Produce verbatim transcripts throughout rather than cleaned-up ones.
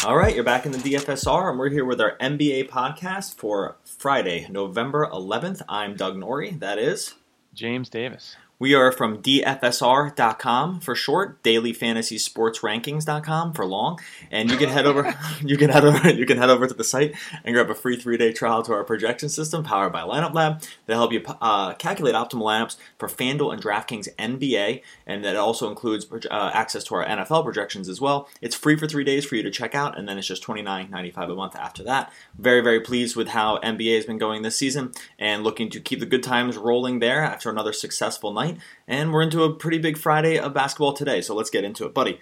All right, you're back in the D F S R, and we're here with our N B A podcast for Friday, November eleventh. I'm Doug Norrie. That is James Davis. We are from D F S R dot com for short, Daily Fantasy Sports Rankings dot com for long, and you can head over you can head over you can head over to the site and grab a free three-day trial to our projection system powered by Lineup Lab. They help you uh, calculate optimal lineups for FanDuel and DraftKings N B A, and that also includes uh, access to our N F L projections as well. It's free for three days for you to check out, and then it's just twenty-nine ninety-five a month after that. Very, very pleased with how N B A has been going this season, and looking to keep the good times rolling there after another successful night. And we're into a pretty big Friday of basketball today, so let's get into it. Buddy,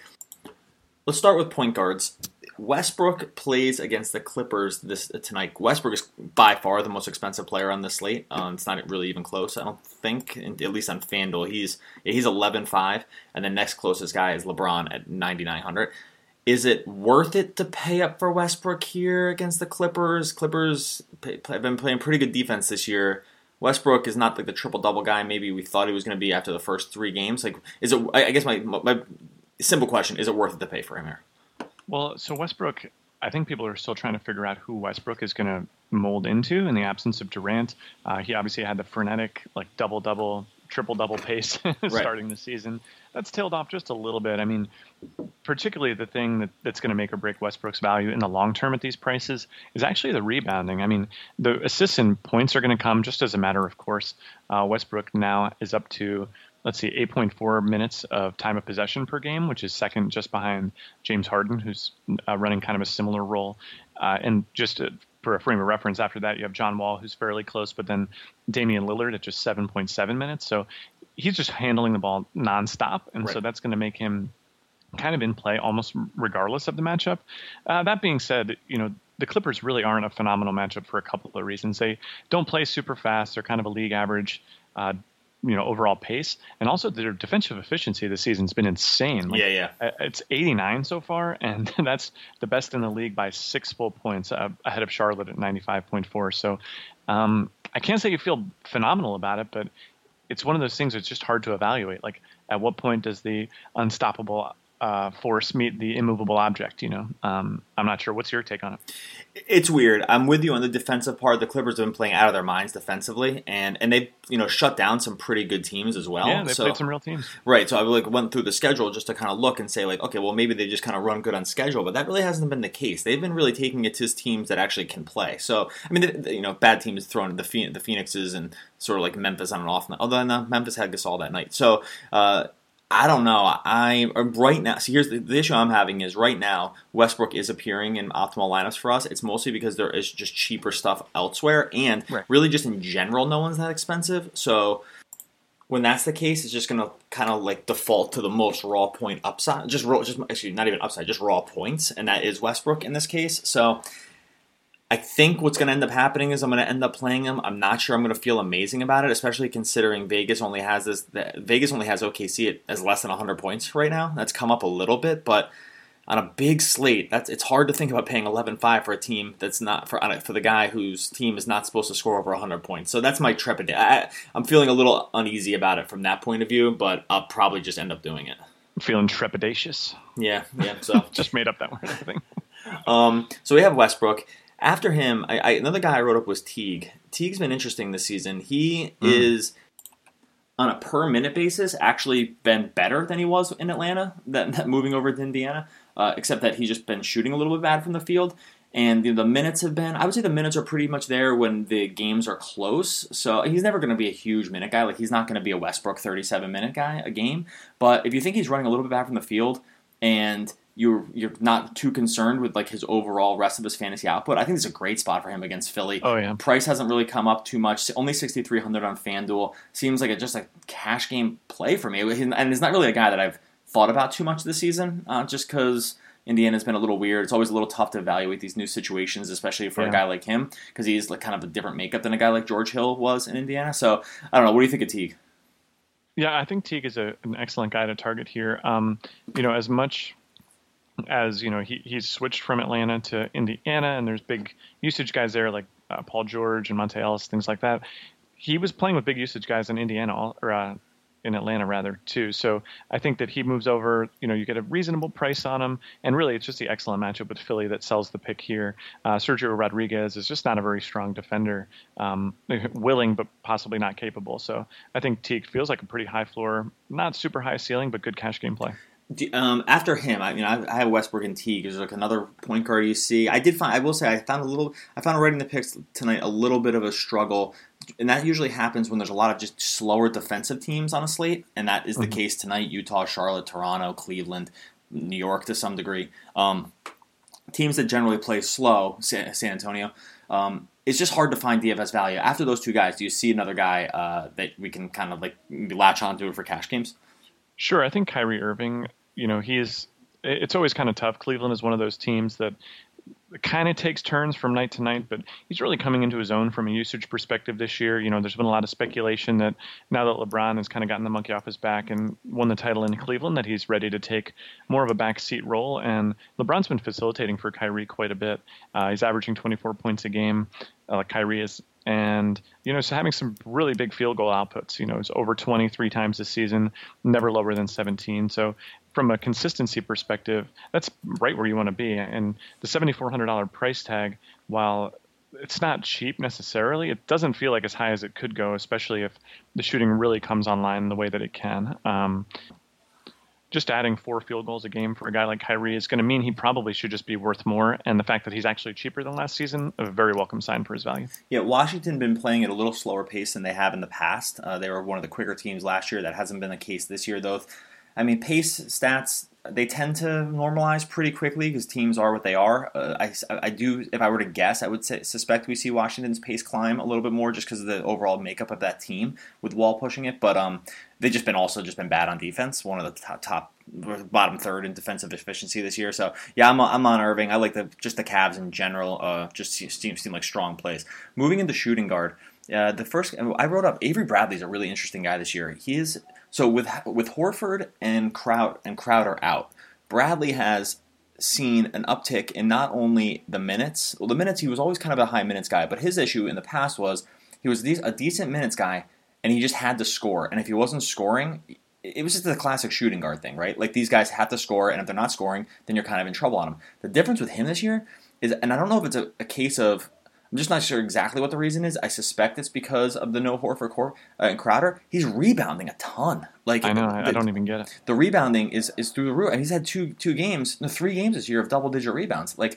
let's start with point guards. Westbrook plays against the Clippers this tonight. Westbrook is by far the most expensive player on this slate. Um, it's not really even close, I don't think, at least on FanDuel. He's he's eleven five, and the next closest guy is LeBron at ninety-nine hundred. Is it worth it to pay up for Westbrook here against the Clippers? Clippers have been playing pretty good defense this year. Westbrook is not like the triple-double guy maybe we thought he was going to be after the first three games. Like, is it? I guess my my simple question, is it worth it to pay for him here? Well, so Westbrook, I think people are still trying to figure out who Westbrook is going to mold into in the absence of Durant. Uh, he obviously had the frenetic, like, double-double, triple-double pace starting the season. That's tailed off just a little bit. I mean, particularly the thing that, that's going to make or break Westbrook's value in the long term at these prices is actually the rebounding. I mean, the assists and points are going to come just as a matter of course. Uh, Westbrook now is up to, let's see, eight point four minutes of time of possession per game, which is second just behind James Harden, who's uh, running kind of a similar role. Uh, and just to, for a frame of reference, after that, you have John Wall, who's fairly close, but then Damian Lillard at just seven point seven minutes. So he's just handling the ball nonstop, and right. So that's going to make him kind of in play almost regardless of the matchup. Uh, that being said, you know, the Clippers really aren't a phenomenal matchup for a couple of reasons. They don't play super fast. They're kind of a league average, uh, you know, overall pace. And also their defensive efficiency this season has been insane. Like, yeah, yeah. It's eighty-nine so far, and that's the best in the league by six full points uh, ahead of Charlotte at ninety-five point four. So um, I can't say you feel phenomenal about it, but it's one of those things that's just hard to evaluate. Like, at what point does the unstoppable uh, force meet the immovable object? You know, um, I'm not sure. What's your take on it? It's weird. I'm with you on the defensive part. The Clippers have been playing out of their minds defensively, and and they you know shut down some pretty good teams as well. Yeah, they so, played some real teams. Right. So I like went through the schedule just to kind of look and say like, okay, well maybe they just kind of run good on schedule, but that really hasn't been the case. They've been really taking it to teams that actually can play. So I mean, the, the, you know, bad teams throwing the the Phoenixes and sort of like Memphis on and off. Although no, Memphis had Gasol that night. So. Uh, I don't know. I right now. See, here's the, the issue I'm having is right now Westbrook is appearing in optimal lineups for us. It's mostly because there is just cheaper stuff elsewhere, and right. really just in general, no one's that expensive. So when that's the case, it's just gonna kind of like default to the most raw point upside. Just raw, just actually not even upside, just raw points, and that is Westbrook in this case. So. I think what's going to end up happening is I'm going to end up playing him. I'm not sure I'm going to feel amazing about it, especially considering Vegas only has this. Vegas only has O K C as less than one hundred points right now. That's come up a little bit, but on a big slate, that's it's hard to think about paying eleven five for a team that's not for for the guy whose team is not supposed to score over one hundred points. So that's my trepidation. I'm feeling a little uneasy about it from that point of view, but I'll probably just end up doing it. Feeling trepidatious. Yeah, yeah. So just made up that word, I think. um, so we have Westbrook. After him, I, I, another guy I wrote up was Teague. Teague's been interesting this season. He mm. is, on a per-minute basis, actually been better than he was in Atlanta, that, that moving over to Indiana, uh, except that he's just been shooting a little bit bad from the field. And the, the minutes have been, I would say the minutes are pretty much there when the games are close. So he's never going to be a huge minute guy. Like, he's not going to be a Westbrook thirty-seven minute guy a game. But if you think he's running a little bit bad from the field and you're you're not too concerned with like his overall rest of his fantasy output, I think it's a great spot for him against Philly. Oh yeah, price hasn't really come up too much. Only sixty-three hundred on FanDuel. Seems like a, just a cash game play for me. And it's not really a guy that I've thought about too much this season, uh, just because Indiana's been a little weird. It's always a little tough to evaluate these new situations, especially for yeah. a guy like him, because he's like kind of a different makeup than a guy like George Hill was in Indiana. So I don't know. What do you think of Teague? Yeah, I think Teague is a, an excellent guy to target here. Um, you know, as much as, you know, he, he's switched from Atlanta to Indiana, and there's big usage guys there like uh, Paul George and Monte Ellis, things like that. He was playing with big usage guys in Indiana all, or, uh, in Atlanta rather too. So I think that he moves over, you know, you get a reasonable price on him, and really it's just the excellent matchup with Philly that sells the pick here. Uh, Sergio Rodriguez is just not a very strong defender, um, willing but possibly not capable. So I think Teague feels like a pretty high floor, not super high ceiling, but good cash game play. Um, after him, I mean, I, I have Westbrook and Teague. There's like another point guard you see. I did find, I will say, I found a little, I found writing the picks tonight a little bit of a struggle, and that usually happens when there's a lot of just slower defensive teams on a slate, and that is the mm-hmm. case tonight. Utah, Charlotte, Toronto, Cleveland, New York to some degree. Um, teams that generally play slow, San, San Antonio. Um, it's just hard to find D F S value. After those two guys, do you see another guy uh, that we can kind of like latch onto for cash games? Sure, I think Kyrie Irving. You know, he is, it's always kind of tough. Cleveland is one of those teams that kind of takes turns from night to night, but he's really coming into his own from a usage perspective this year. You know, there's been a lot of speculation that now that LeBron has kind of gotten the monkey off his back and won the title in Cleveland, that he's ready to take more of a backseat role. And LeBron's been facilitating for Kyrie quite a bit. Uh, he's averaging twenty-four points a game. Uh, Kyrie is. And, you know, so having some really big field goal outputs, you know, it's over twenty-three times this season, never lower than seventeen. So from a consistency perspective, that's right where you want to be. And the seven thousand four hundred dollars price tag, while it's not cheap necessarily, it doesn't feel like as high as it could go, especially if the shooting really comes online the way that it can. Um, just adding four field goals a game for a guy like Kyrie is going to mean he probably should just be worth more. And the fact that he's actually cheaper than last season, a very welcome sign for his value. Yeah, Washington been playing at a little slower pace than they have in the past. Uh, they were one of the quicker teams last year. That hasn't been the case this year, though. I mean, pace stats, they tend to normalize pretty quickly because teams are what they are. Uh, I, I do, if I were to guess, I would say, suspect we see Washington's pace climb a little bit more just because of the overall makeup of that team with Wall pushing it. But um, they've just been also just been bad on defense, one of the top, top bottom third in defensive efficiency this year. So yeah, I'm I'm on Irving. I like the just the Cavs in general. Uh, just seem seem like strong plays. Moving into shooting guard. Uh, the first I wrote up Avery Bradley's a really interesting guy this year. He is so with with Horford and Crowd and Crowder out, Bradley has seen an uptick in not only the minutes. Well, the minutes he was always kind of a high minutes guy, but his issue in the past was he was a decent minutes guy and he just had to score. And if he wasn't scoring, it was just the classic shooting guard thing, right? Like these guys have to score, and if they're not scoring, then you're kind of in trouble on them. The difference with him this year is, and I don't know if it's a, a case of. I'm just not sure exactly what the reason is. I suspect it's because of the no Horford uh, and Crowder. He's rebounding a ton. Like I know, the, I don't even get it. The rebounding is, is through the roof, and he's had two two games, no, three games this year of double digit rebounds. Like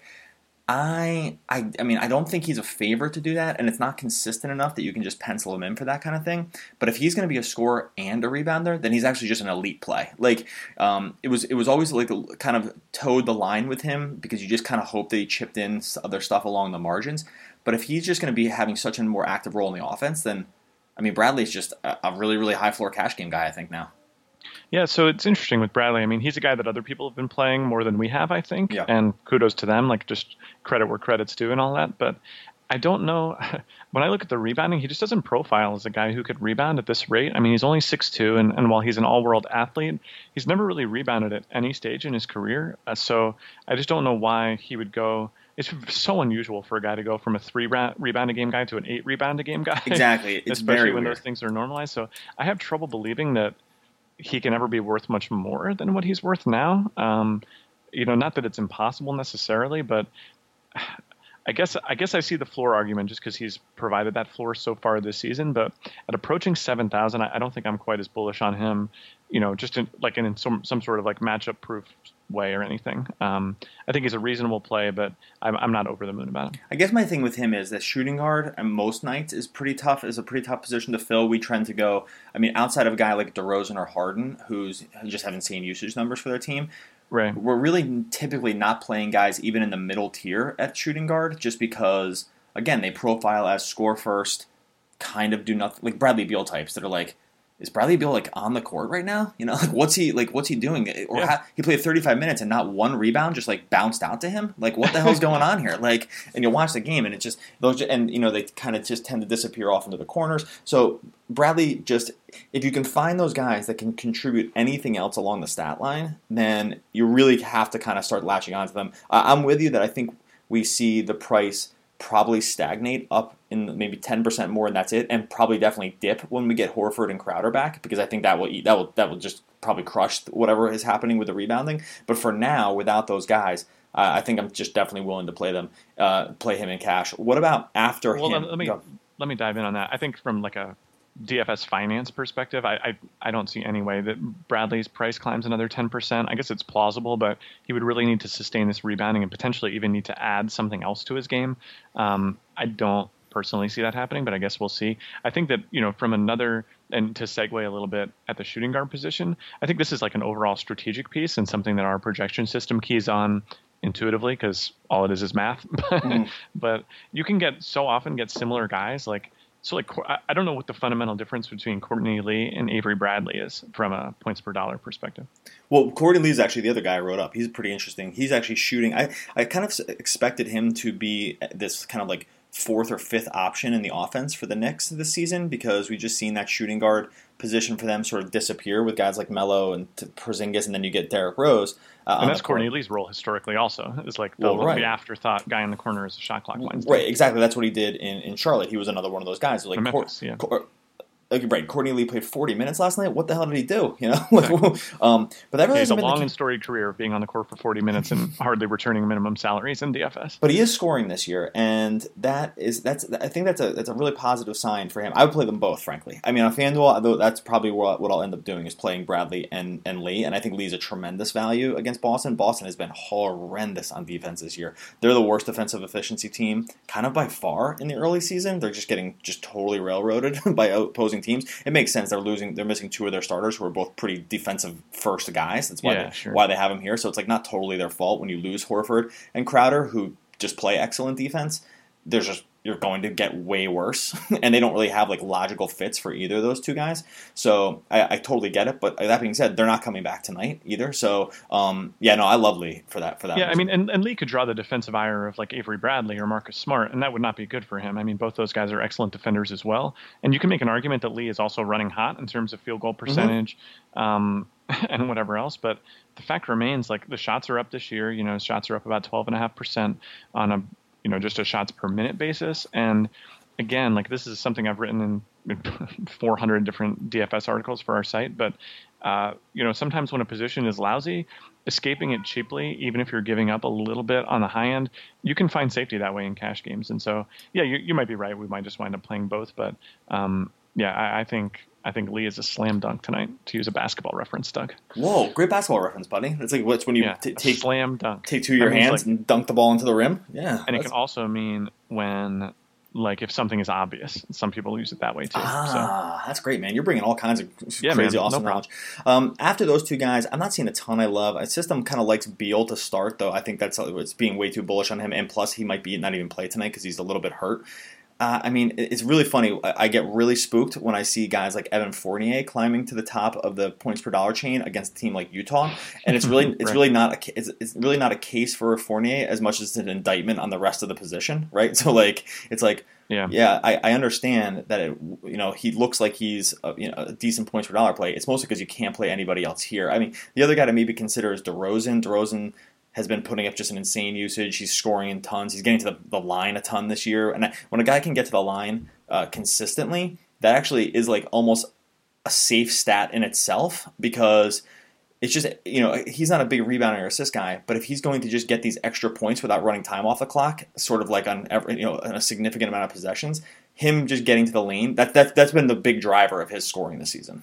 I, I, I mean, I don't think he's a favorite to do that, and it's not consistent enough that you can just pencil him in for that kind of thing. But if he's going to be a scorer and a rebounder, then he's actually just an elite play. Like um, it was, it was always like the, kind of towed the line with him because you just kind of hope that he chipped in other stuff along the margins. But if he's just going to be having such a more active role in the offense, then, I mean, Bradley's just a, a really, really high floor cash game guy, I think, now. Yeah, so it's interesting with Bradley. I mean, he's a guy that other people have been playing more than we have, I think. Yeah. And kudos to them, like just credit where credit's due and all that. But I don't know. When I look at the rebounding, he just doesn't profile as a guy who could rebound at this rate. I mean, he's only six two, and, and while he's an all-world athlete, he's never really rebounded at any stage in his career. Uh, so I just don't know why he would go. It's so unusual for a guy to go from a three rebound a game guy to an eight rebound a game guy. Exactly. It's especially very when weird. Those things are normalized. So I have trouble believing that he can ever be worth much more than what he's worth now. Um, you know, not that it's impossible necessarily, but I guess I guess I see the floor argument just because he's provided that floor so far this season. But at approaching seven thousand, I, I don't think I'm quite as bullish on him. You know, just in, like in some some sort of like matchup proof way or anything. Um, I think he's a reasonable play, but I'm, I'm not over the moon about him. I guess my thing with him is that shooting guard and most nights is pretty tough. Is a pretty tough position to fill. We trend to go. I mean, outside of a guy like DeRozan or Harden, who's who just haven't seen usage numbers for their team. Right. We're really typically not playing guys even in the middle tier at shooting guard, just because again they profile as score first, kind of do nothing, like Bradley Beal types that are like. Is Bradley Beal like on the court right now? You know, like what's he like? What's he doing? Or yeah. ha- he played thirty-five minutes and not one rebound, just like bounced out to him. Like what the hell's going on here? Like, and you'll watch the game and it just those and you know they kind of just tend to disappear off into the corners. So Bradley just if you can find those guys that can contribute anything else along the stat line, then you really have to kind of start latching onto them. Uh, I'm with you that I think we see the price probably stagnate up in maybe ten percent more, and that's it, and probably definitely dip when we get Horford and Crowder back, because I think that will eat, that will that will just probably crush whatever is happening with the rebounding. But for now, without those guys, uh, I think I'm just definitely willing to play them, uh, play him in cash. What about after well, him? Let me Go. let me dive in on that. I think from like a D F S finance perspective, I, I I don't see any way that Bradley's price climbs another ten percent. I guess it's plausible, but he would really need to sustain this rebounding and potentially even need to add something else to his game. Um, I don't personally see that happening, but I guess we'll see. I think that, you know, from another, and to segue a little bit at the shooting guard position, I think this is like an overall strategic piece and something that our projection system keys on intuitively, because all it is is math. mm. But you can get so often get similar guys like. So, like, I don't know what the fundamental difference between Courtney Lee and Avery Bradley is from a points per dollar perspective. Well, Courtney Lee is actually the other guy I wrote up. He's pretty interesting. He's actually shooting. I, I kind of expected him to be this kind of like fourth or fifth option in the offense for the Knicks this season, because we just seen that shooting guard position for them sort of disappear with guys like Melo and Porzingis, and then you get Derrick Rose. Uh, and that's Courtney Lee's role historically also. It's like the, well, right. the afterthought guy in the corner as a shot clock winds. Right, exactly. That's what he did in, in Charlotte. He was another one of those guys. Like Memphis, Cor- yeah. Cor- like, right, Courtney Lee played forty minutes last night. What the hell did he do? You know, exactly. um, but that really yeah, he's a been long the... and storied career of being on the court for forty minutes and hardly returning minimum salaries in D F S. But he is scoring this year, and that is that's I think that's a that's a really positive sign for him. I would play them both, frankly. I mean, on FanDuel, that's probably what, what I'll end up doing is playing Bradley and, and Lee, and I think Lee's a tremendous value against Boston. Boston has been horrendous on defense this year. They're the worst defensive efficiency team, kind of by far in the early season. They're just getting just totally railroaded by opposing teams. It makes sense. They're losing. They're missing two of their starters who are both pretty defensive first guys. That's why yeah, they, sure. why they have them here. So it's like not totally their fault when you lose Horford and Crowder, who just play excellent defense. There's just you're going to get way worse, and they don't really have like logical fits for either of those two guys. So I, I totally get it. But that being said, they're not coming back tonight either. So um, yeah, no, I love Lee for that. For that. Yeah, reason. I mean, and, and Lee could draw the defensive ire of like Avery Bradley or Marcus Smart, and that would not be good for him. I mean, both those guys are excellent defenders as well, and you can make an argument that Lee is also running hot in terms of field goal percentage. Mm-hmm. Um, and whatever else, but the fact remains, like the shots are up this year. You know, shots are up about twelve and a half percent on a, you know, just a shots per minute basis. And again, like this is something I've written in four hundred different D F S articles for our site. But uh, you know, sometimes when a position is lousy, escaping it cheaply, even if you're giving up a little bit on the high end, you can find safety that way in cash games. And so, yeah, you, you might be right. We might just wind up playing both, but um, yeah, I, I think. I think Lee is a slam dunk tonight, to use a basketball reference, Doug. Whoa, great basketball reference, buddy. It's like what's when you yeah, t- take slam dunk. take two of your hands like, and dunk the ball into the rim. Yeah, and it can also mean when, like, if something is obvious. Some people use it that way too. Ah, so. That's great, man. You're bringing all kinds of yeah, crazy, man, awesome no knowledge. Um, after those two guys, I'm not seeing a ton I love. A system kind of likes Beal to start, though. I think that's it's being way too bullish on him, and plus he might be not even play tonight because he's a little bit hurt. Uh, I mean, it's really funny. I get really spooked when I see guys like Evan Fournier climbing to the top of the points per dollar chain against a team like Utah, and it's really, it's right. really not, a, it's, it's really not a case for Fournier as much as an indictment on the rest of the position, right? So, like, it's like, yeah, yeah, I, I understand that it, you know, he looks like he's a, you know a decent points per dollar play. It's mostly because you can't play anybody else here. I mean, the other guy to maybe consider is DeRozan. DeRozan has been putting up just an insane usage. He's scoring in tons. He's getting to the, the line a ton this year. And when a guy can get to the line uh, consistently, that actually is like almost a safe stat in itself, because it's just, you know, he's not a big rebounder or assist guy, but if he's going to just get these extra points without running time off the clock, sort of like on every, you know, on a significant amount of possessions, him just getting to the lane, that, that, that's been the big driver of his scoring this season.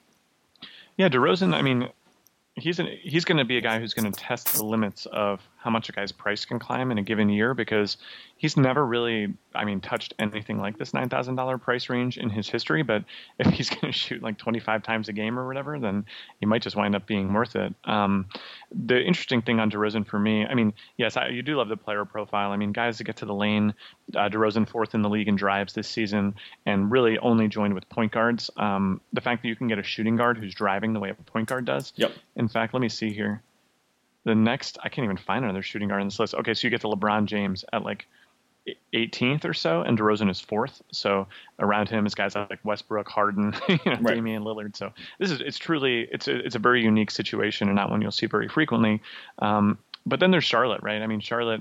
Yeah, DeRozan, I mean, He's an, he's going to be a guy who's going to test the limits of how much a guy's price can climb in a given year, because he's never really, I mean, touched anything like this nine thousand dollars price range in his history. But if he's going to shoot like twenty-five times a game or whatever, then he might just wind up being worth it. Um, the interesting thing on DeRozan for me, I mean, yes, I, you do love the player profile. I mean, guys that get to the lane, uh, DeRozan fourth in the league in drives this season, and really only joined with point guards. Um, the fact that you can get a shooting guard who's driving the way a point guard does. Yep. In fact, let me see here. The next, I can't even find another shooting guard on this list. Okay, so you get to LeBron James at like eighteenth or so, and DeRozan is fourth. So around him is guys like Westbrook, Harden, you know, right. Damian Lillard. So this is it's truly it's a it's a very unique situation, and not one you'll see very frequently. Um, but then there's Charlotte, right? I mean, Charlotte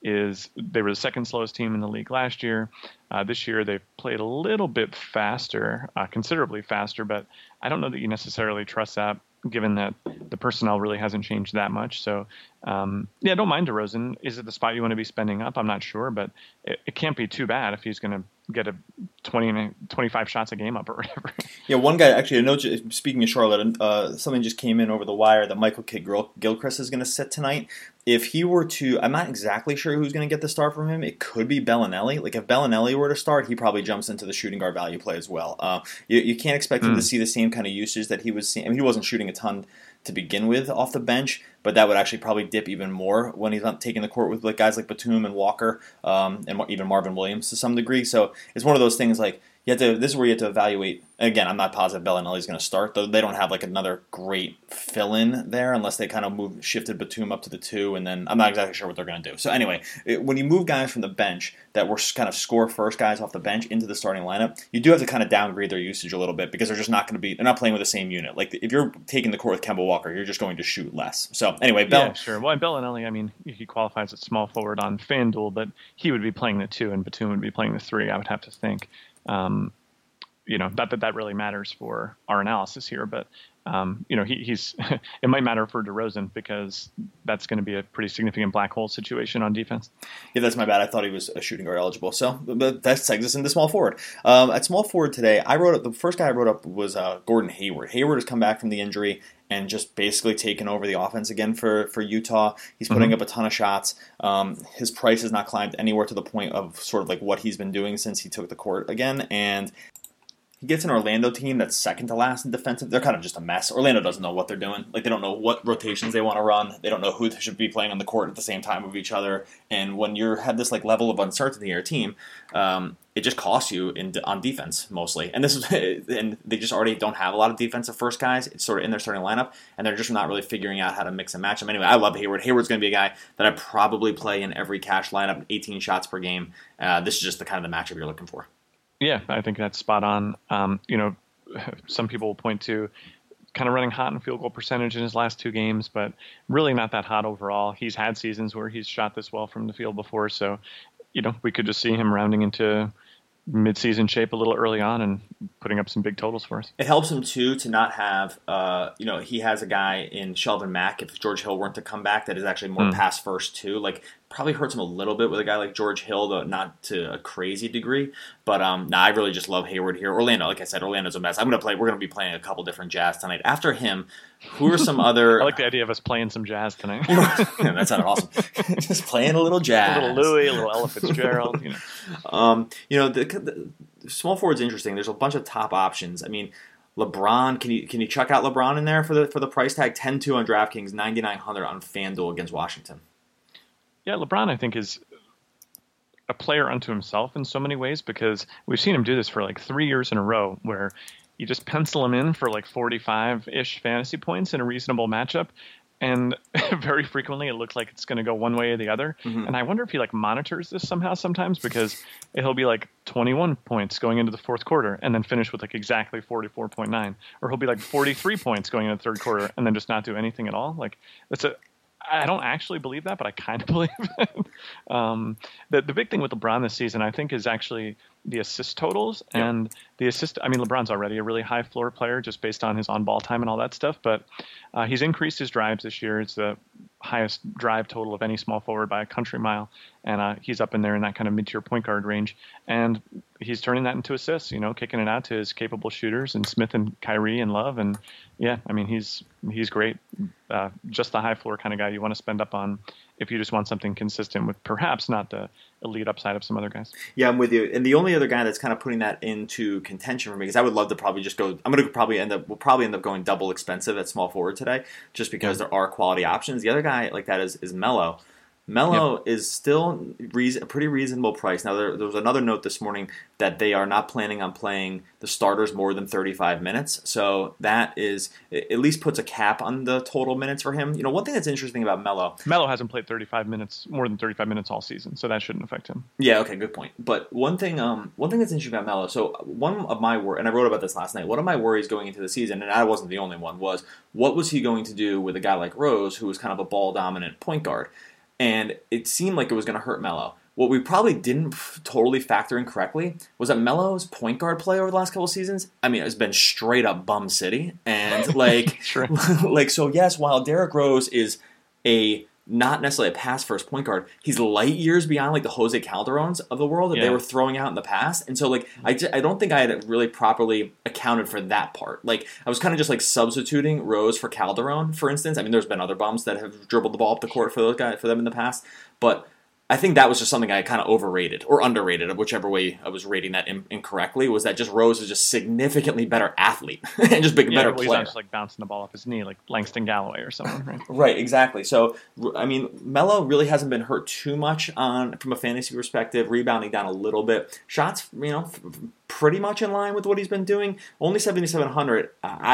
is they were the second slowest team in the league last year. Uh, this year they've played a little bit faster, uh, considerably faster, but I don't know that you necessarily trust that, given that the personnel really hasn't changed that much. So, um, yeah, don't mind DeRozan. Is it the spot you want to be spending up? I'm not sure, but it, it can't be too bad if he's going to get a twenty, twenty-five shots a game up or whatever. Yeah, one guy, actually, I know, speaking of Charlotte, uh, something just came in over the wire that Michael Kidd-Gilchrist is going to sit tonight. If he were to, I'm not exactly sure who's going to get the start from him. It could be Bellinelli. Like, if Bellinelli were to start, he probably jumps into the shooting guard value play as well. Uh, you, you can't expect mm. him to see the same kind of usage that he was seeing. I mean, he wasn't shooting a ton to begin with off the bench, but that would actually probably dip even more when he's not taking the court with like guys like Batum and Walker, um, and even Marvin Williams to some degree. So it's one of those things like, you have to. This is where you have to evaluate. Again, I'm not positive Bellinelli's going to start, though they don't have like another great fill-in there unless they kind of move shifted Batum up to the two, and then I'm not exactly sure what they're going to do. So anyway, it, when you move guys from the bench that were kind of score first guys off the bench into the starting lineup, you do have to kind of downgrade their usage a little bit because they're just not going to be. They're not playing with the same unit. Like if you're taking the court with Kemba Walker, you're just going to shoot less. So anyway, Bell. Yeah, sure. Well, Bellinelli, I mean, he qualifies as small forward on FanDuel, but he would be playing the two, and Batum would be playing the three. I would have to think. Um, You know, not that that really matters for our analysis here, but, um, you know, he, he's it might matter for DeRozan because that's going to be a pretty significant black hole situation on defense. Yeah, that's my bad. I thought he was a shooting guard eligible. So but that segues us into small forward. Um, at small forward today, I wrote up, the first guy I wrote up was uh, Gordon Hayward. Hayward has come back from the injury and just basically taken over the offense again for, for Utah. He's putting mm-hmm. up a ton of shots. Um, his price has not climbed anywhere to the point of sort of like what he's been doing since he took the court again. And he gets an Orlando team that's second to last in defensive. They're kind of just a mess. Orlando doesn't know what they're doing. Like, they don't know what rotations they want to run. They don't know who should be playing on the court at the same time of each other. And when you have this like level of uncertainty in your team, um, it just costs you in on defense mostly. And this is, and they just already don't have a lot of defensive first guys. It's sort of in their starting lineup, and they're just not really figuring out how to mix and match them. Anyway, I love Hayward. Hayward's going to be a guy that I probably play in every cash lineup, eighteen shots per game. Uh, this is just the kind of the matchup you're looking for. Yeah, I think that's spot on. Um, you know, some people will point to kind of running hot in field goal percentage in his last two games, but really not that hot overall. He's had seasons where he's shot this well from the field before, so, you know, we could just see him rounding into mid-season shape a little early on and putting up some big totals for us. It helps him, too, to not have, uh, you know, he has a guy in Sheldon Mack, if George Hill weren't to come back, that is actually more mm. pass first, too. Like, probably hurts him a little bit with a guy like George Hill, though not to a crazy degree. But, um, nah, I really just love Hayward here. Orlando, like I said, Orlando's a mess. I'm going to play, we're going to be playing a couple different Jazz tonight. After him, who are some other... I like the idea of us playing some Jazz tonight. Yeah, that sounded awesome. Just playing a little Jazz. A little Louis, a little Ella Fitzgerald, you know. Um, you know, the, the small forward's interesting. There's a bunch of top options. I mean, LeBron, can you can you chuck out LeBron in there for the for the price tag? ten two on DraftKings, ninety-nine hundred on FanDuel against Washington. Yeah, LeBron, I think, is a player unto himself in so many ways because we've seen him do this for like three years in a row where you just pencil him in for like forty-five-ish fantasy points in a reasonable matchup. And very frequently, it looks like it's going to go one way or the other. Mm-hmm. And I wonder if he like monitors this somehow sometimes because he'll be like twenty-one points going into the fourth quarter and then finish with like exactly forty-four point nine, or he'll be like forty-three points going into the third quarter and then just not do anything at all. Like it's a, I don't actually believe that, but I kind of believe it. um, the the big thing with LeBron this season, I think, is actually the assist totals and yep. the assist. I mean, LeBron's already a really high floor player just based on his on-ball time and all that stuff, but uh, he's increased his drives this year. It's the highest drive total of any small forward by a country mile, and uh, he's up in there in that kind of mid-tier point guard range, and he's turning that into assists, you know, kicking it out to his capable shooters and Smith and Kyrie and Love, and yeah, I mean, he's he's great. Uh, just the high floor kind of guy you want to spend up on if you just want something consistent with perhaps not the elite upside of some other guys. Yeah, I'm with you. And the only other guy that's kind of putting that into contention for me, because I would love to probably just go, I'm going to probably end up, we'll probably end up going double expensive at small forward today, just because yeah. there are quality options. The other guy like that is, is Melo. Melo yep. is still reason, a pretty reasonable price. Now, there, there was another note this morning that they are not planning on playing the starters more than thirty-five minutes. So that is at least puts a cap on the total minutes for him. You know, one thing that's interesting about Melo. Melo hasn't played thirty-five minutes, more than thirty-five minutes all season, so that shouldn't affect him. Yeah, okay, good point. But one thing, um, one thing that's interesting about Melo. So one of my wor- and I wrote about this last night. One of my worries going into the season, and I wasn't the only one, was what was he going to do with a guy like Rose, who was kind of a ball dominant point guard. and it seemed like it was going to hurt Melo. What we probably didn't f- totally factor in correctly was that Melo's point guard play over the last couple of seasons, I mean, it's been straight up bum city. And like, like so yes, while Derrick Rose is a not necessarily a pass first point guard, he's light years beyond like the Jose Calderons of the world that yeah. they were throwing out in the past. And so like, I, just, I don't think I had really properly accounted for that part. Like, I was kind of just like substituting Rose for Calderon, for instance. I mean, there's been other bums that have dribbled the ball up the court for those guys, for them in the past, but I think that was just something I kind of overrated or underrated, whichever way I was rating that in, incorrectly, was that just Rose is just significantly better athlete and just big, yeah, better well, player. He's not just like bouncing the ball off his knee like Langston Galloway or someone, right? Right, exactly. So, I mean, Melo really hasn't been hurt too much on from a fantasy perspective, rebounding down a little bit. Shots, you know, pretty much in line with what he's been doing. Only seventy-seven hundred.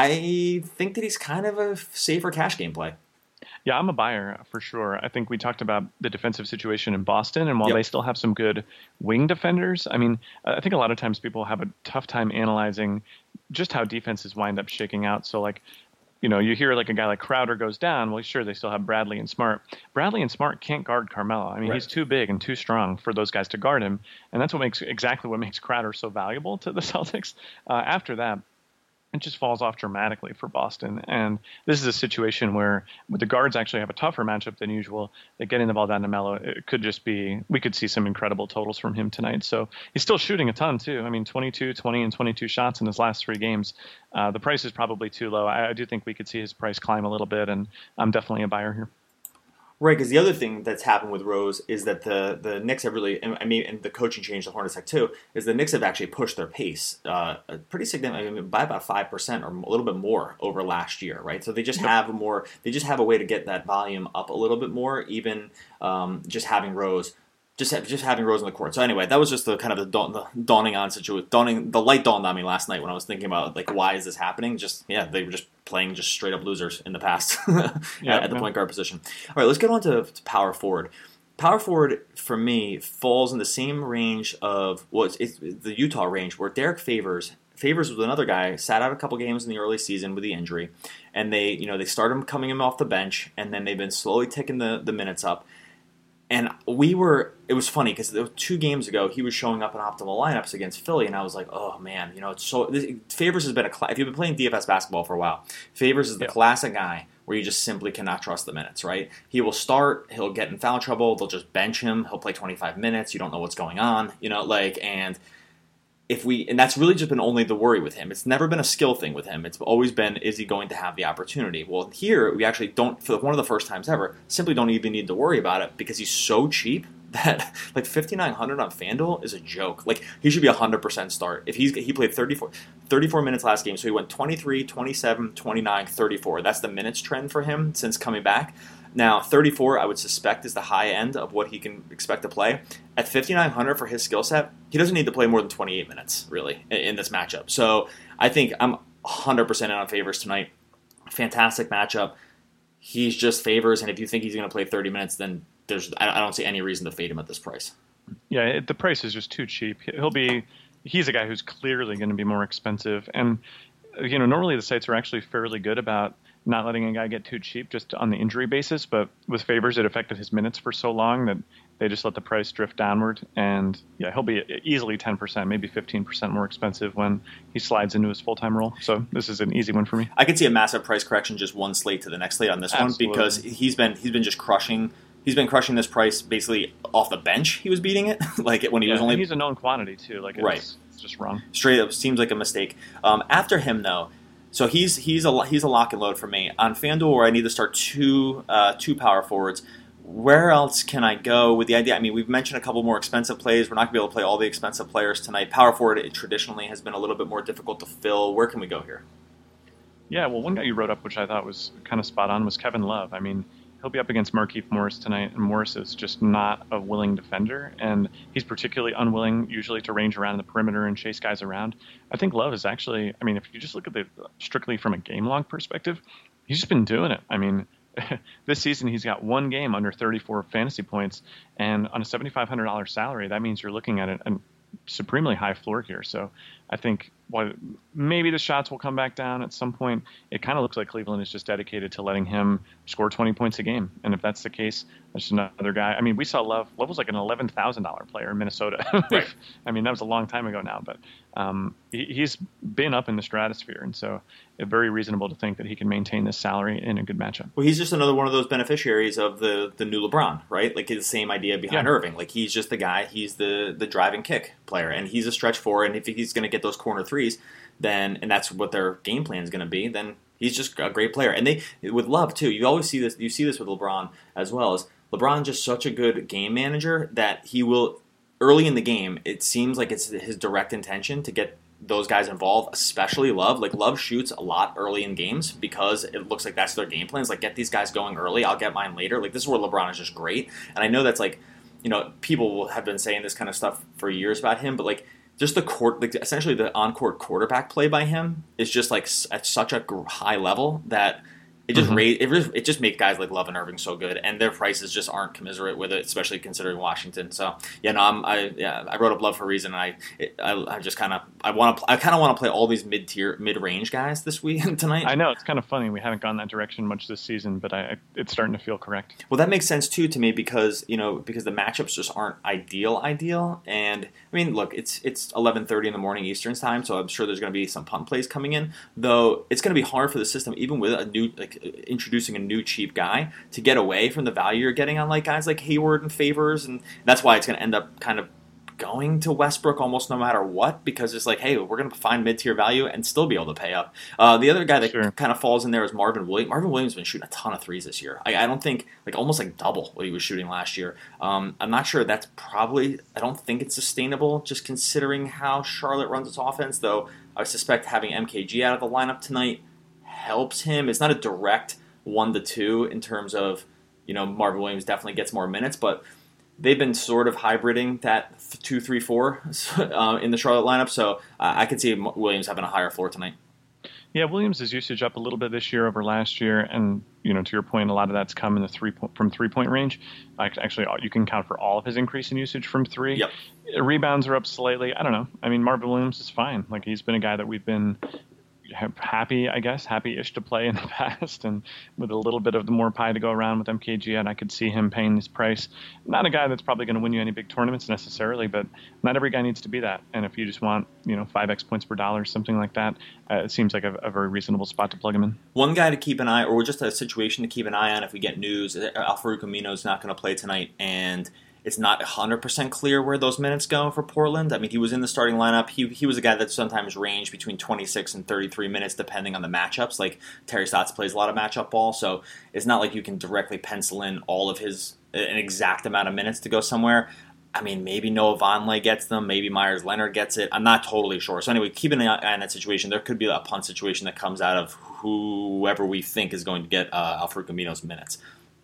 I think that he's kind of a safer cash game play. Yeah, I'm a buyer for sure. I think we talked about the defensive situation in Boston, and while yep. they still have some good wing defenders, I mean, I think a lot of times people have a tough time analyzing just how defenses wind up shaking out. So, like, you know, you hear like a guy like Crowder goes down. Well, sure, they still have Bradley and Smart. Bradley and Smart can't guard Carmelo. I mean, right. he's too big and too strong for those guys to guard him, and that's what makes exactly what makes Crowder so valuable to the Celtics. Uh, after that, it just falls off dramatically for Boston. And this is a situation where with the guards actually have a tougher matchup than usual, that getting the ball down to Melo, it could just be, we could see some incredible totals from him tonight. So he's still shooting a ton too. I mean, twenty-two, twenty, and twenty-two shots in his last three games. Uh, the price is probably too low. I, I do think we could see his price climb a little bit, and I'm definitely a buyer here. Right, because the other thing that's happened with Rose is that the, the Knicks have really, I mean, and the coaching change, the Hornets have too, is the Knicks have actually pushed their pace uh, pretty significantly, I mean, by about five percent or a little bit more over last year, right? So they just have a more, they just have a way to get that volume up a little bit more, even um, just having Rose. Just just having Rose on the court. So anyway, that was just the kind of the, dawn, the dawning on situation. Dawning, the light dawned on me last night when I was thinking about like why is this happening? Just yeah, they were just playing just straight up losers in the past yeah, at the yeah. point guard position. All right, let's get on to, to power forward. Power forward for me falls in the same range of well, it's, it's the Utah range where Derek Favors. Favors was another guy, sat out a couple games in the early season with the injury, and they you know they started coming him off the bench, and then they've been slowly ticking the, the minutes up. And we were, it was funny because two games ago, he was showing up in optimal lineups against Philly, and I was like, oh man, you know, it's so, this, Favors has been a, if you've been playing D F S basketball for a while, Favors is the yeah. classic guy where you just simply cannot trust the minutes, right? He will start, he'll get in foul trouble, they'll just bench him, he'll play twenty-five minutes, you don't know what's going on, you know, like, and if we, and that's really just been only the worry with him. It's never been a skill thing with him. It's always been, is he going to have the opportunity? Well, here, we actually don't, for one of the first times ever, simply don't even need to worry about it because he's so cheap that, like, fifty-nine hundred on FanDuel is a joke. Like, he should be a one hundred percent start. If he's, he played thirty-four, thirty-four minutes last game, so he went twenty-three, twenty-seven, twenty-nine, thirty-four. That's the minutes trend for him since coming back. Now, thirty-four, I would suspect, is the high end of what he can expect to play. At fifty-nine hundred for his skill set, he doesn't need to play more than twenty-eight minutes, really, in, in this matchup. So I think I'm one hundred percent in on Favors tonight. Fantastic matchup. He's just Favors, and if you think he's going to play thirty minutes, then there's I don't see any reason to fade him at this price. Yeah, it, the price is just too cheap. He'll be he's a guy who's clearly going to be more expensive, and you know normally the sites are actually fairly good about not letting a guy get too cheap just on the injury basis, but with Favors, it affected his minutes for so long that they just let the price drift downward. And yeah, he'll be easily ten percent, maybe fifteen percent more expensive when he slides into his full-time role. So this is an easy one for me. I could see a massive price correction just one slate to the next slate on this Absolutely. one because he's been he's been just crushing. He's been crushing this price basically off the bench. He was beating it like when he yeah, was only. And he's a known quantity too. Like it's, right. it's just wrong. Straight up seems like a mistake. Um, after him though. So he's he's a he's a lock and load for me on FanDuel where I need to start two uh, two power forwards. Where else can I go with the idea? I mean, we've mentioned a couple more expensive plays. We're not going to be able to play all the expensive players tonight. Power forward it traditionally has been a little bit more difficult to fill. Where can we go here? Yeah, well, one guy you wrote up, which I thought was kind of spot on, was Kevin Love. I mean, he'll be up against Markieff Morris tonight, and Morris is just not a willing defender, and he's particularly unwilling usually to range around the perimeter and chase guys around. I think Love is actually, I mean, if you just look at it strictly from a game-long perspective, he's just been doing it. I mean, this season he's got one game under thirty-four fantasy points, and on a seventy-five hundred dollars salary, that means you're looking at a, a supremely high floor here. So I think what maybe the shots will come back down at some point. It kind of looks like Cleveland is just dedicated to letting him score twenty points a game. And if that's the case, that's another guy. I mean, we saw Love. Love was like an eleven thousand dollars player in Minnesota. Right. I mean, that was a long time ago now, but um, he, he's been up in the stratosphere. And so it's very reasonable to think that he can maintain this salary in a good matchup. Well, he's just another one of those beneficiaries of the, the new LeBron, right? Like, it's the same idea behind Yeah. Irving. Like, he's just the guy. He's the, the drive and kick player, and he's a stretch four, and if he's going to get those corner threes, then and that's what their game plan is going to be, then he's just a great player. And they with Love too, you always see this. You see this with LeBron as well. As LeBron's just such a good game manager that he will early in the game. It seems like it's his direct intention to get those guys involved, especially Love. Like Love shoots a lot early in games because it looks like that's their game plan. It's like, get these guys going early. I'll get mine later. Like, this is where LeBron is just great. And I know that's like, you know, people have been saying this kind of stuff for years about him, but like. Just the court, like essentially the on-court quarterback play by him is just like at such a high level that it just mm-hmm. raise, it, just, it just makes guys like Love and Irving so good, and their prices just aren't commensurate with it, especially considering Washington. So yeah, no, I'm, I yeah, I wrote up Love for a reason. And I it, I, I just kind of I want to I kind of want to play all these mid-tier, mid-range guys this week tonight. I know it's kind of funny we haven't gone that direction much this season, but I, it's starting to feel correct. Well, that makes sense too to me because you know because the matchups just aren't ideal, ideal, and I mean, look, it's it's eleven thirty in the morning Eastern time, so I'm sure there's going to be some punt plays coming in. Though it's going to be hard for the system, even with a new like introducing a new cheap guy, to get away from the value you're getting on like guys like Hayward and Favors, and that's why it's going to end up kind of going to Westbrook almost no matter what, because it's like, hey, we're going to find mid-tier value and still be able to pay up. Uh, the other guy that sure. kind of falls in there is Marvin Williams. Marvin Williams has been shooting a ton of threes this year. I, I don't think, like almost like double what he was shooting last year. Um, I'm not sure that's probably, I don't think it's sustainable just considering how Charlotte runs its offense, though I suspect having M K G out of the lineup tonight helps him. It's not a direct one to two in terms of, you know, Marvin Williams definitely gets more minutes, but they've been sort of hybriding that two three four uh, in the Charlotte lineup, so uh, I could see Williams having a higher floor tonight. Yeah, Williams' usage up a little bit this year over last year, and you know, to your point, a lot of that's come in the three po- from three point range. Actually, you can count for all of his increase in usage from three. Yep. Rebounds are up slightly. I don't know. I mean, Marvin Williams is fine. Like, he's been a guy that we've been happy, I guess, happy-ish to play in the past, and with a little bit of the more pie to go around with M K G, and I could see him paying his price. Not a guy that's probably going to win you any big tournaments necessarily, but not every guy needs to be that. And if you just want, you know, five x points per dollar, something like that, uh, it seems like a, a very reasonable spot to plug him in. One guy to keep an eye, or just a situation to keep an eye on if we get news, Al-Farouq Amino is not going to play tonight, and it's not one hundred percent clear where those minutes go for Portland. I mean, he was in the starting lineup. He he was a guy that sometimes ranged between twenty-six and thirty-three minutes depending on the matchups. Like, Terry Stotts plays a lot of matchup ball, so it's not like you can directly pencil in all of his, an exact amount of minutes to go somewhere. I mean, maybe Noah Vonleh gets them. Maybe Myers Leonard gets it. I'm not totally sure. So anyway, keep an eye on that situation. There could be a punt situation that comes out of whoever we think is going to get uh, Al-Farouq Amino's minutes.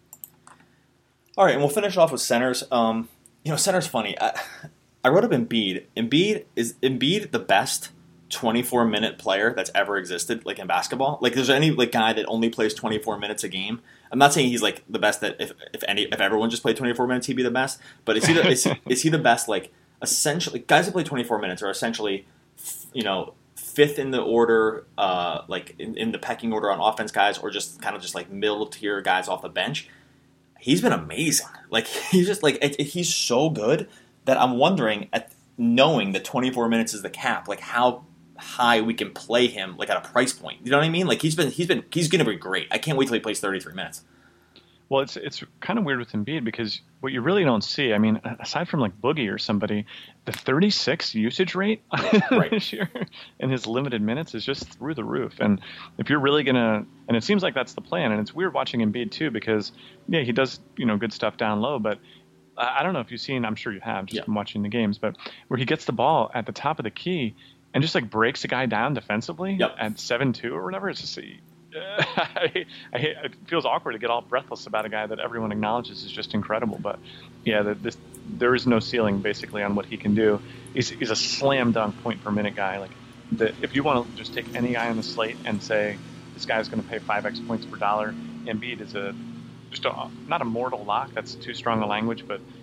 All right, and we'll finish off with centers. Um, you know, center's funny. I, I wrote up Embiid. Embiid is Embiid the best twenty-four minute player that's ever existed, like in basketball. Like, there's any like guy that only plays twenty-four minutes a game. I'm not saying he's like the best that if if any if everyone just played twenty-four minutes, he'd be the best. But is he the, is, is he the best? Like, essentially, guys that play twenty-four minutes are essentially, you know, fifth in the order, uh, like in, in the pecking order on offense guys, or just kind of just like middle tier guys off the bench. He's been amazing. Like, he's just like it, it, he's so good that I'm wondering, at knowing that twenty-four minutes is the cap, like how high we can play him, like at a price point. You know what I mean? Like, he's been he's been he's going to be great. I can't wait till he plays thirty-three minutes. Well, it's it's kind of weird with Embiid because what you really don't see, I mean, aside from like Boogie or somebody, the thirty-six usage rate right. this year and his limited minutes is just through the roof. And if you're really going to, and it seems like that's the plan, and it's weird watching Embiid too because, yeah, he does, you know, good stuff down low, but I don't know if you've seen, I'm sure you have, just yeah. from watching the games, but where he gets the ball at the top of the key and just like breaks a guy down defensively yep. at seven two or whatever, it's just Uh, I, I, it feels awkward to get all breathless about a guy that everyone acknowledges is just incredible. But yeah, the, this, there is no ceiling basically on what he can do. He's, he's a slam dunk point per minute guy. Like, the, if you want to just take any guy on the slate and say this guy's going to pay five x points per dollar, Embiid is a just a, not a mortal lock. That's too strong a language, but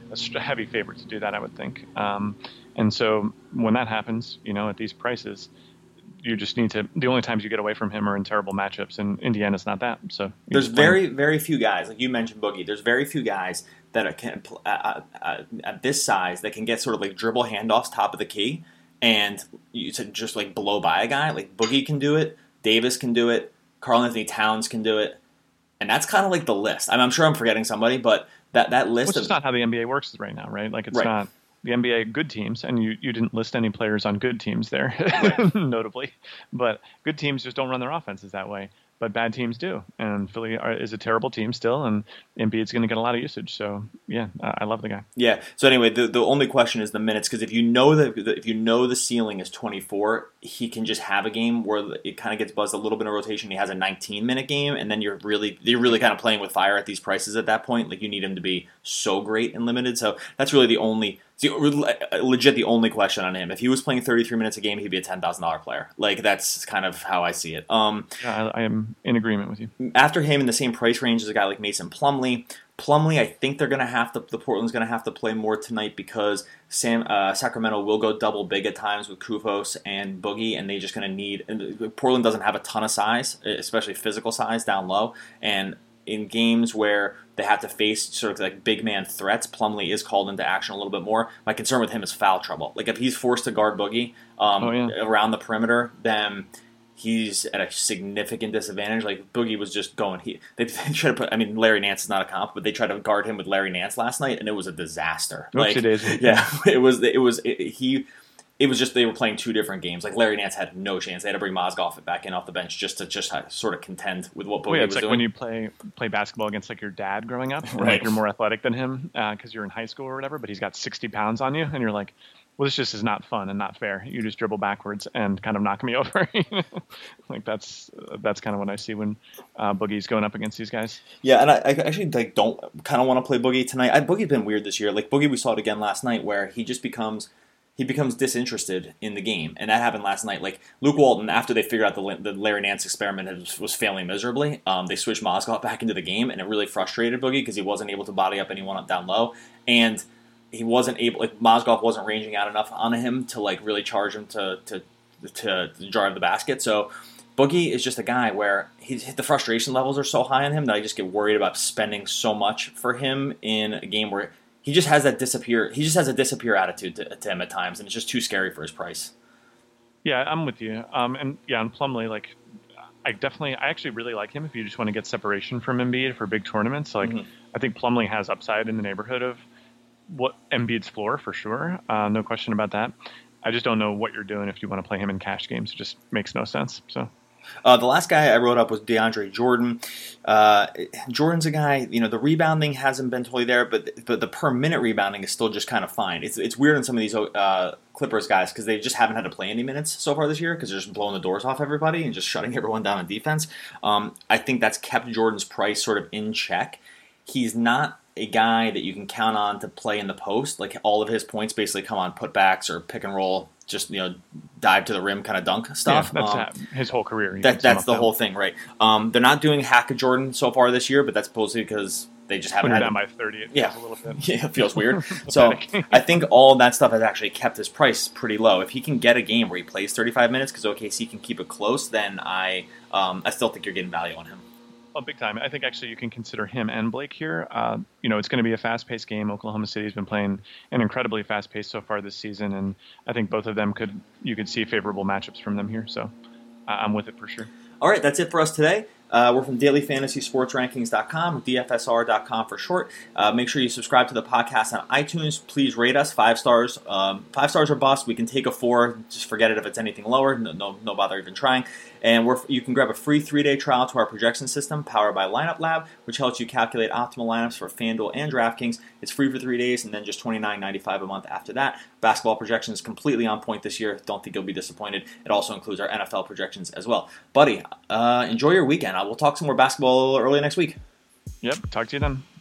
a heavy favorite to do that, I would think. Um, and so when that happens, you know, at these prices, you just need to. The only times you get away from him are in terrible matchups, and Indiana's not that. So there's very, very few guys, like you mentioned, Boogie. There's very few guys that can uh, uh, at this size that can get sort of like dribble handoffs top of the key, and you to just like blow by a guy. Like Boogie can do it, Davis can do it, Karl-Anthony Towns can do it, and that's kind of like the list. I mean, I'm sure I'm forgetting somebody, but that that list. Which of, is not how the N B A works right now, right? Like it's right. not. The N B A good teams, and you, you didn't list any players on good teams there, right. notably, but good teams just don't run their offenses that way. But bad teams do, and Philly are, is a terrible team still, and Embiid's going to get a lot of usage. So yeah, I love the guy. Yeah. So anyway, the the only question is the minutes, because if you know that if you know the ceiling is twenty-four, he can just have a game where it kind of gets buzzed a little bit of rotation. He has a nineteen minute game, and then you're really you're really kind of playing with fire at these prices at that point. Like you need him to be so great and limited. So that's really the only. It's legit the only question on him. If he was playing thirty-three minutes a game, he'd be a ten thousand dollars player. Like, that's kind of how I see it. Um, yeah, I, I am in agreement with you. After him, in the same price range as a guy like Mason Plumlee. Plumlee, I think they're going to have to, the Portland's going to have to play more tonight because Sam uh, Sacramento will go double big at times with Kufos and Boogie, and they're just going to need, and Portland doesn't have a ton of size, especially physical size down low, and in games where they have to face sort of like big man threats, Plumlee is called into action a little bit more. My concern with him is foul trouble. Like if he's forced to guard Boogie um, oh, yeah. around the perimeter, then he's at a significant disadvantage. Like Boogie was just going. He they, they tried to put. I mean, Larry Nance is not a comp, but they tried to guard him with Larry Nance last night, and it was a disaster. Like, yeah, it was. It was. It, he. It was just they were playing two different games. Like Larry Nance had no chance. They had to bring Mozgov back in off the bench just to just sort of contend with what Boogie well, yeah, it's was like doing. When you play play basketball against like your dad growing up, right? Like you're more athletic than him because uh, you're in high school or whatever, but he's got sixty pounds on you, and you're like, well, this just is not fun and not fair. You just dribble backwards and kind of knock me over. Like that's that's kind of what I see when uh, Boogie's going up against these guys. Yeah, and I, I actually like don't kind of want to play Boogie tonight. I, Boogie's been weird this year. Like Boogie, we saw it again last night where he just becomes. He becomes disinterested in the game, and that happened last night. Like Luke Walton, after they figured out the, the Larry Nance experiment was, was failing miserably, um, they switched Mozgov back into the game, and it really frustrated Boogie because he wasn't able to body up anyone up down low, and he wasn't able. Like Mozgov wasn't ranging out enough on him to like really charge him to to to, to drive the basket. So Boogie is just a guy where he's, the frustration levels are so high on him that I just get worried about spending so much for him in a game where. He just has that disappear. He just has a disappear attitude to, to him at times, and it's just too scary for his price. Yeah, I'm with you. Um, and yeah, on Plumlee, like I definitely, I actually really like him. If you just want to get separation from Embiid for big tournaments, like mm-hmm. I think Plumlee has upside in the neighborhood of what Embiid's floor for sure. Uh, no question about that. I just don't know what you're doing if you want to play him in cash games. It just makes no sense. So. Uh, the last guy I wrote up was DeAndre Jordan. Uh, Jordan's a guy, you know, the rebounding hasn't been totally there, but but the per minute rebounding is still just kind of fine. It's it's weird on some of these uh, Clippers guys because they just haven't had to play any minutes so far this year because they're just blowing the doors off everybody and just shutting everyone down on defense. Um, I think that's kept Jordan's price sort of in check. He's not a guy that you can count on to play in the post. Like all of his points basically come on putbacks or pick and roll. Just, you know, dive to the rim kind of dunk stuff. Yeah, that's um, his whole career. That, that's the whole thing, right? Um, they're not doing hack of Jordan so far this year, but that's supposedly because they just haven't when had down by thirty. It yeah. feels a little bit. Yeah, it feels weird. So I think all of that stuff has actually kept his price pretty low. If he can get a game where he plays thirty-five minutes because O K C can keep it close, then I um, I still think you're getting value on him. Well, big time. I think actually you can consider him and Blake here. Uh, you know, it's going to be a fast-paced game. Oklahoma City has been playing an incredibly fast-paced so far this season, and I think both of them could you could see favorable matchups from them here. So uh, I'm with it for sure. All right, that's it for us today. Uh, we're from daily fantasy sports rankings dot com, D F S R dot com for short. Uh, make sure you subscribe to the podcast on iTunes. Please rate us five stars. Um, five stars or bust. We can take a four. Just forget it if it's anything lower. No, no, no bother even trying. And we're, you can grab a free three-day trial to our projection system powered by Lineup Lab, which helps you calculate optimal lineups for FanDuel and DraftKings. It's free for three days and then just twenty-nine ninety-five a month after that. Basketball projection is completely on point this year. Don't think you'll be disappointed. It also includes our N F L projections as well. Buddy, uh, enjoy your weekend. We'll talk some more basketball early next week. Yep, talk to you then.